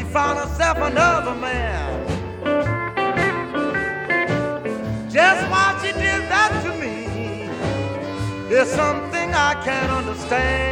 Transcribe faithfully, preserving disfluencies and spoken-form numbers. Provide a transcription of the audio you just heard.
found herself another man. Just why she did that to me is something I can't understand.